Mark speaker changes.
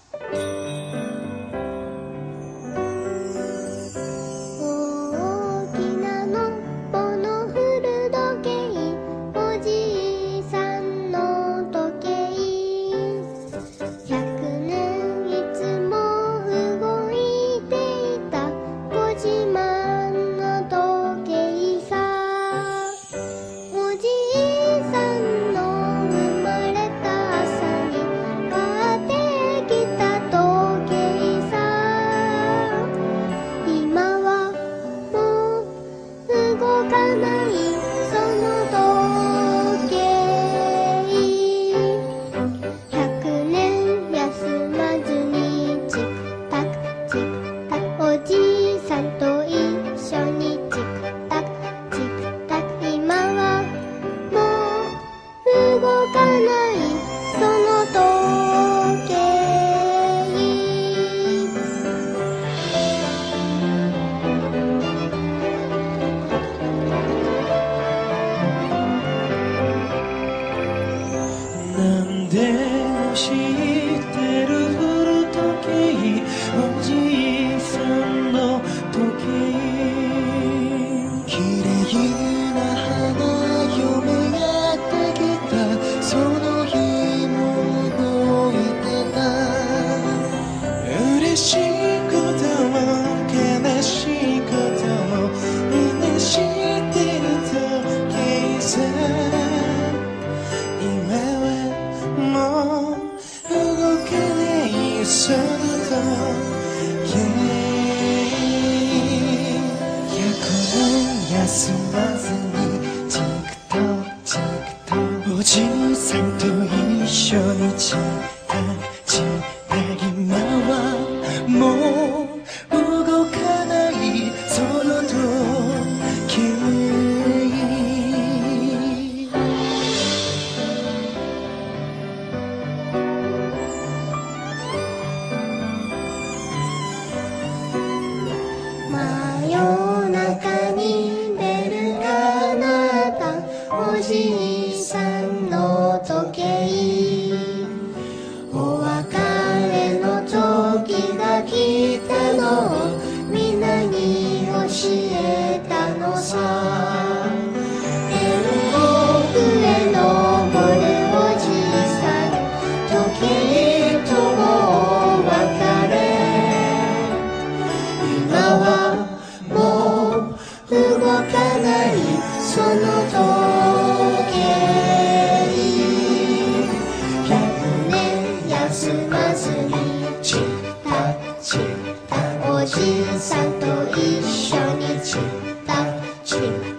Speaker 1: 大きなのっぽの古時計、おじいさんの時計。100年いつも動いていたご自慢の時計さ。おじいさんの生まれた朝に買ってきた時計さ。今はもう動かないその時計。100年休まずにチクタクチクタク、おじいさんと一緒にチクタクチクタク。今はもう動かないその時計。
Speaker 2: なんでも知ってる古時計、おじいさんの時計。綺麗な花嫁やってきた、その日も動いてた。嬉しいことも悲しいこともみんな知ってる時計さ。今はもう動かないその時計。100年休まずにチクトチクト、おじいさんと一緒にチクタチクタ。今はもう動かないその時計。
Speaker 1: 真夜中にベルが鳴った、おじいさんの時計。お別れの時が来たのをみんなに教えたのさ。天国へ登るおじいさん、時計とお別れ。今はもう動かないその時計。100年休まずにチクタチクタ、おじいさんと一緒にチクタチクタ。